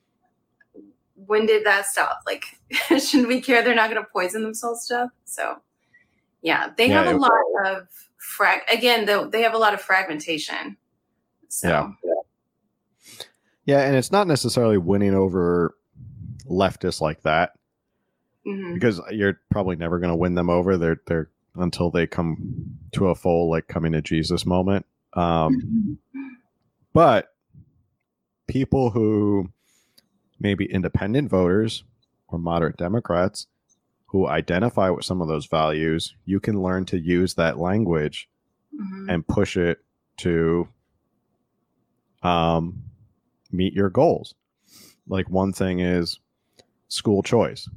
When did that stop? Like, shouldn't we care they're not going to poison themselves stuff? So, yeah, they have a lot of they have a lot of fragmentation. So. Yeah, and it's not necessarily winning over leftists like that, because you're probably never going to win them over. They're until they come to a full like coming to Jesus moment. But people who maybe independent voters or moderate Democrats who identify with some of those values, you can learn to use that language and push it to meet your goals. Like, one thing is school choice.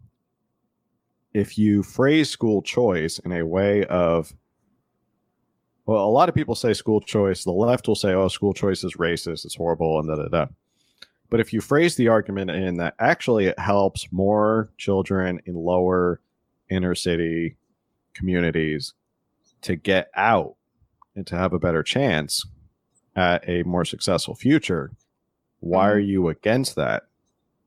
If you phrase school choice in a way of, well, a lot of people say school choice. The left will say, oh, school choice is racist, it's horrible, and da-da-da. But if you phrase the argument in that actually it helps more children in lower inner city communities to get out and to have a better chance at a more successful future, why are you against that?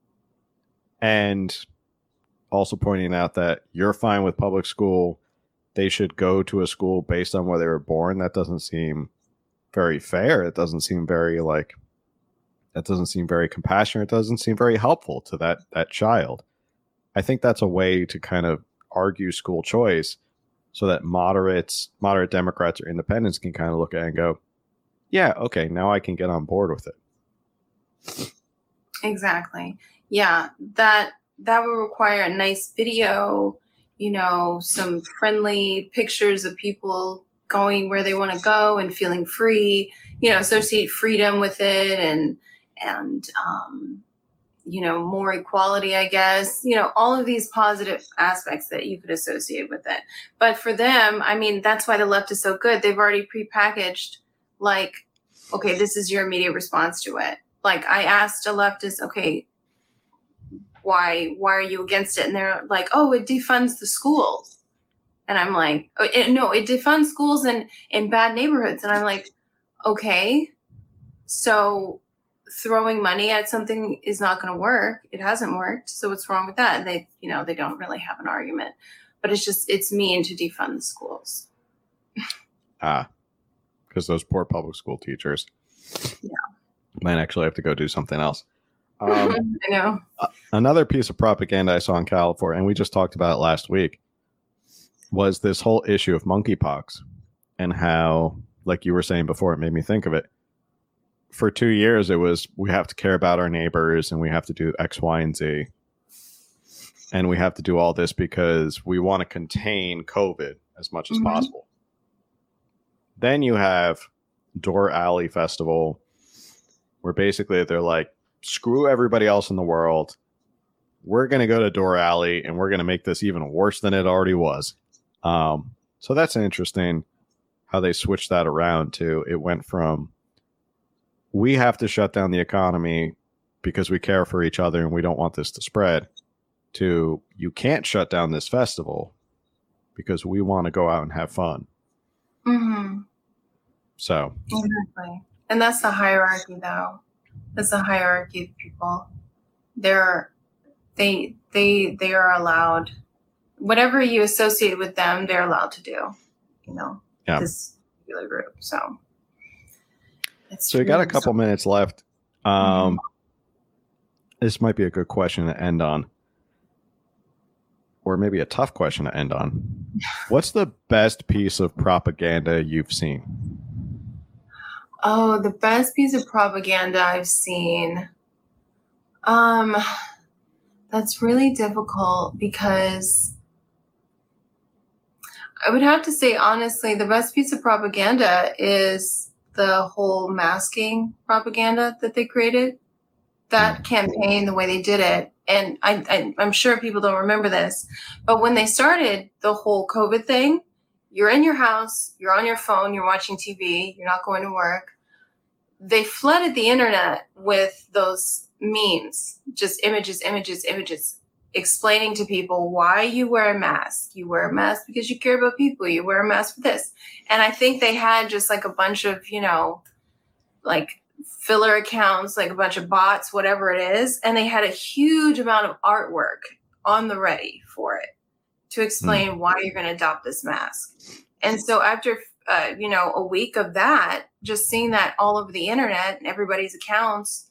And also pointing out that you're fine with public school, they should go to a school based on where they were born, that doesn't seem very fair. It doesn't seem very compassionate. It doesn't seem very helpful to that child. I think that's a way to kind of argue school choice so that moderate Democrats or independents can kind of look at it and go, yeah, okay, now I can get on board with it. Exactly. Yeah, that would require a nice video, some friendly pictures of people going where they want to go and feeling free, associate freedom with it and more equality, I guess, all of these positive aspects that you could associate with it. But for them, I mean, that's why the left is so good. They've already prepackaged, like, okay, this is your immediate response to it. Like, I asked a leftist, okay, why are you against it? And they're like, oh, it defunds the schools. And I'm like, no, it defunds schools in bad neighborhoods. And I'm like, okay, so throwing money at something is not going to work. It hasn't worked. So what's wrong with that? And they don't really have an argument, but it's mean to defund the schools. Because those poor public school teachers might actually have to go do something else. I know. Another piece of propaganda I saw in California, and we just talked about it last week, was this whole issue of monkeypox and how, like you were saying before, it made me think of it. For 2 years, it was, we have to care about our neighbors and we have to do X, Y, and Z. And we have to do all this because we want to contain COVID as much as possible. Then you have Door Alley Festival, where basically they're like, screw everybody else in the world. We're going to go to Door Alley and we're going to make this even worse than it already was. So that's interesting how they switched that around too. It went from, we have to shut down the economy because we care for each other and we don't want this to spread, to, you can't shut down this festival because we want to go out and have fun. Mm-hmm. So exactly. And that's the hierarchy, though. That's the hierarchy of people. They are allowed, whatever you associate with them, they're allowed to do, this particular group. So we got a couple minutes left. This might be a good question to end on, or maybe a tough question to end on. What's the best piece of propaganda you've seen? Oh, the best piece of propaganda I've seen. That's really difficult because I would have to say, honestly, the best piece of propaganda is the whole masking propaganda that they created. That campaign, the way they did it. And I'm sure people don't remember this, but when they started the whole COVID thing, you're in your house, you're on your phone, you're watching TV, you're not going to work. They flooded the internet with those memes, just images, explaining to people why you wear a mask. You wear a mask because you care about people. You wear a mask for this. And I think they had just like a bunch of, like filler accounts, like a bunch of bots, whatever it is. And they had a huge amount of artwork on the ready for it to explain why you're going to adopt this mask. And so after, a week of that, just seeing that all over the internet and everybody's accounts,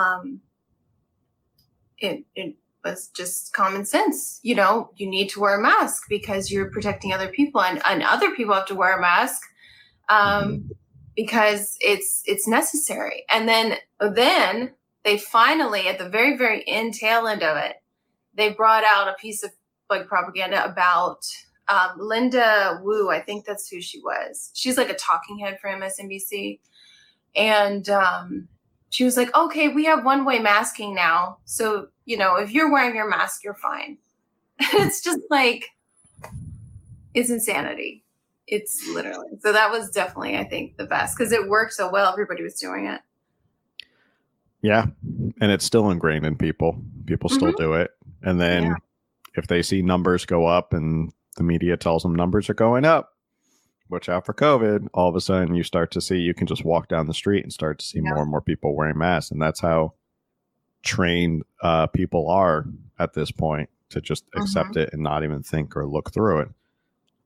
it was just common sense. You need to wear a mask because you're protecting other people, and other people have to wear a mask because it's necessary. And then they finally, at the very, very tail end of it, they brought out a piece of like propaganda about Linda Wu. I think that's who she was. She's like a talking head for MSNBC. And she was like, okay, we have one-way masking now. So, if you're wearing your mask, you're fine. It's just like, it's insanity. It's literally. So that was definitely, I think, the best because it worked so well. Everybody was doing it. Yeah. And it's still ingrained in people. People still do it. And then if they see numbers go up and the media tells them numbers are going up, watch out for COVID, all of a sudden you start to see, you can just walk down the street and start to see more and more people wearing masks. And that's how trained people are at this point, to just accept it and not even think or look through it.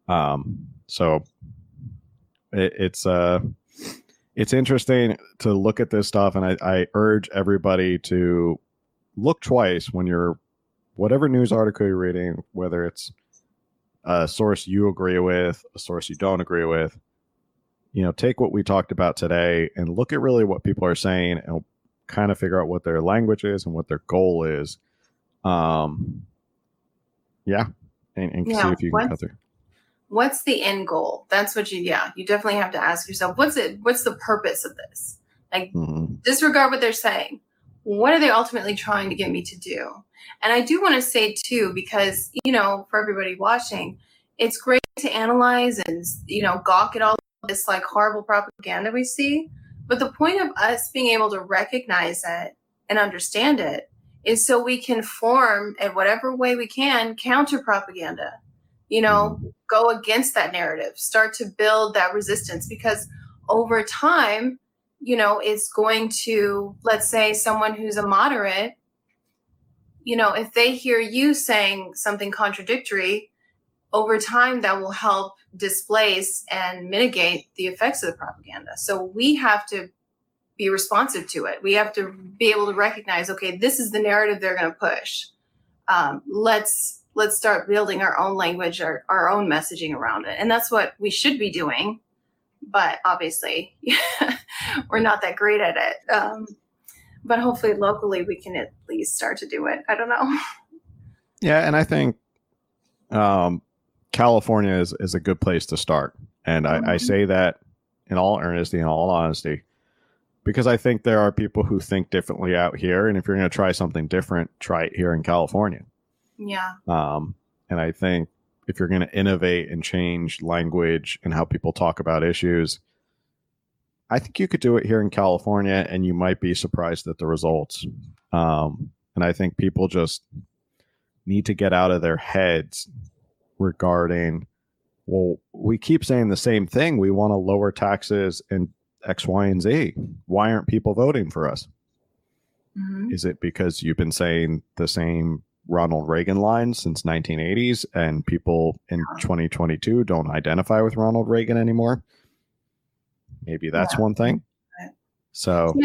So it's interesting to look at this stuff, and I urge everybody to look twice when you're whatever news article you're reading, whether it's a source you agree with, a source you don't agree with. Take what we talked about today and look at really what people are saying and kind of figure out what their language is and what their goal is. And see if you can cut through. What's the end goal? That's what you definitely have to ask yourself. What's the purpose of this? Like, disregard what they're saying. What are they ultimately trying to get me to do? And I do want to say too, because, for everybody watching, it's great to analyze and, gawk at all this like horrible propaganda we see. But the point of us being able to recognize it and understand it is so we can form, in whatever way we can, counter propaganda. Go against that narrative, start to build that resistance, because over time, it's going to, let's say someone who's a moderate, if they hear you saying something contradictory, over time that will help displace and mitigate the effects of the propaganda. So we have to be responsive to it. We have to be able to recognize, okay, this is the narrative they're going to push. Let's start building our own language, our own messaging around it. And that's what we should be doing. But obviously, we're not that great at it. But hopefully locally we can at least start to do it. I don't know. Yeah, and I think California is a good place to start. And I say that in all earnesty, in all honesty, because I think there are people who think differently out here. And if you're going to try something different, try it here in California. Yeah. And I think if you're going to innovate and change language and how people talk about issues, I think you could do it here in California and you might be surprised at the results. And I think people just need to get out of their heads regarding, well, we keep saying the same thing. We want to lower taxes and X, Y, and Z. Why aren't people voting for us? Mm-hmm. Is it because you've been saying the same Ronald Reagan lines since 1980s and people in 2022 don't identify with Ronald Reagan anymore? Maybe that's one thing. So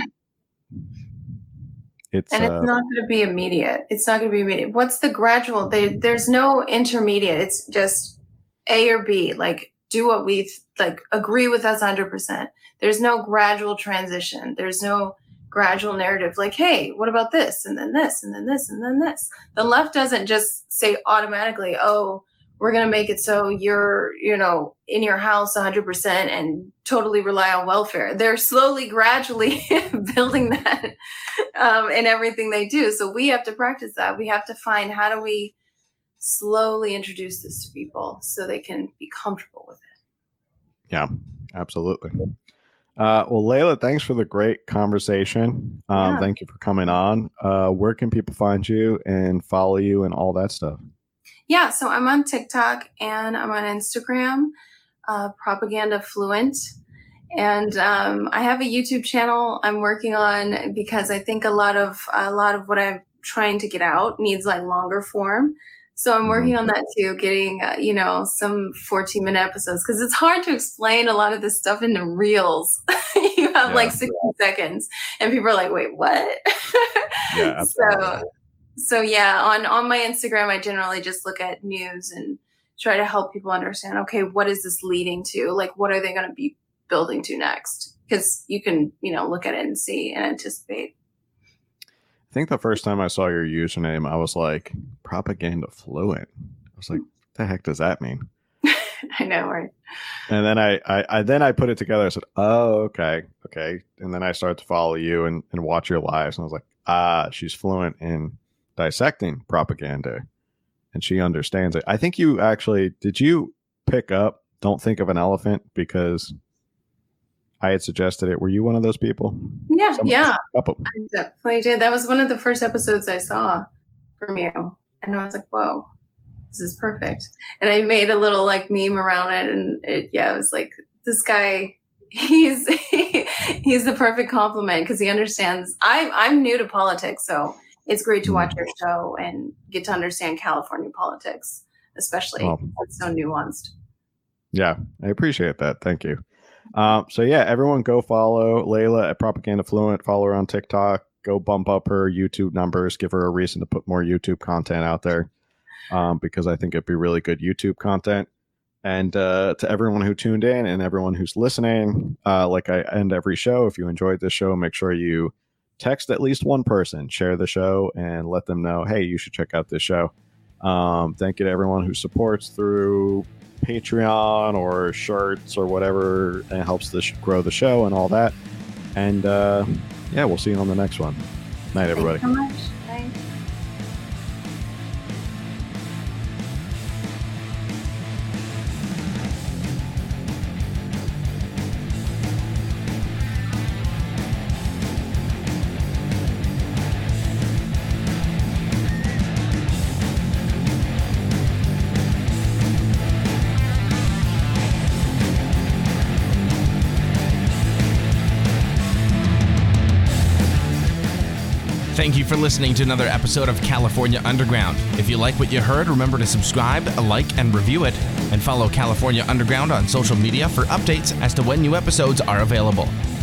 it's not going to be immediate. It's not going to be immediate. What's the gradual? There's no intermediate. It's just A or B. Like, do what we agree with us 100%. There's no gradual transition. There's no gradual narrative like, hey, what about this? And then this, and then this, and then this. The left doesn't just say automatically, oh, we're going to make it so you're, in your house 100% and totally rely on welfare. They're slowly, gradually building that in everything they do. So we have to practice that. We have to find, how do we slowly introduce this to people so they can be comfortable with it? Yeah, absolutely. Well, Layla, thanks for the great conversation. Thank you for coming on. Where can people find you and follow you and all that stuff? Yeah, so I'm on TikTok and I'm on Instagram, Propaganda Fluent. And I have a YouTube channel I'm working on because I think a lot of what I'm trying to get out needs like longer form. So I'm working on that too, getting, some 14-minute episodes, because it's hard to explain a lot of this stuff into reels. You have like 60 seconds and people are like, wait, what? Yeah, absolutely. So yeah, on my Instagram, I generally just look at news and try to help people understand, okay, what is this leading to? Like, what are they going to be building to next? Because you can, look at it and see and anticipate. I think the first time I saw your username, I was like, Propaganda Fluent. I was like, what the heck does that mean? I know, right? And then I put it together. I said, oh, okay. And then I started to follow you and watch your lives. And I was like, she's fluent in dissecting propaganda and she understands it. I think you actually, did you pick up Don't Think of an Elephant because I had suggested it? Were you one of those people? Yeah. I definitely did. That was one of the first episodes I saw from you. And I was like, whoa, this is perfect. And I made a little like meme around it. And it was like, this guy, he's the perfect compliment because he understands. I'm new to politics, so it's great to watch your show and get to understand California politics, especially. It's so nuanced. Yeah, I appreciate that. Thank you. So yeah, everyone go follow Layla at Propaganda Fluent. Follow her on TikTok. Go bump up her YouTube numbers. Give her a reason to put more YouTube content out there, because I think it'd be really good YouTube content. And to everyone who tuned in and everyone who's listening, like I end every show, if you enjoyed this show, make sure you text at least one person, share the show, and let them know, hey, you should check out this show. Thank you to everyone who supports through Patreon or shirts or whatever, and helps this grow the show and all that. And yeah, we'll see you on the next one. Night, everybody. Thanks so much. Thanks. Thank you for listening to another episode of California Underground. If you like what you heard, remember to subscribe, like, and review it, and follow California Underground on social media for updates as to when new episodes are available.